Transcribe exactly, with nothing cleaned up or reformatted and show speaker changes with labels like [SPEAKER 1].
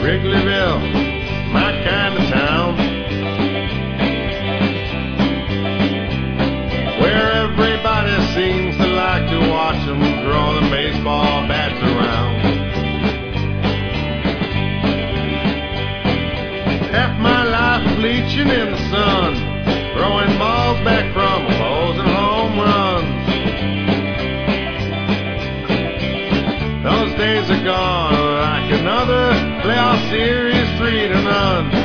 [SPEAKER 1] Wrigleyville, my kind of town, where everybody seems to like to watch them throw the baseball bats around. Half my life bleaching in the sun, throwing balls back from opposing home runs. Those days are gone like another playoff series, three to none.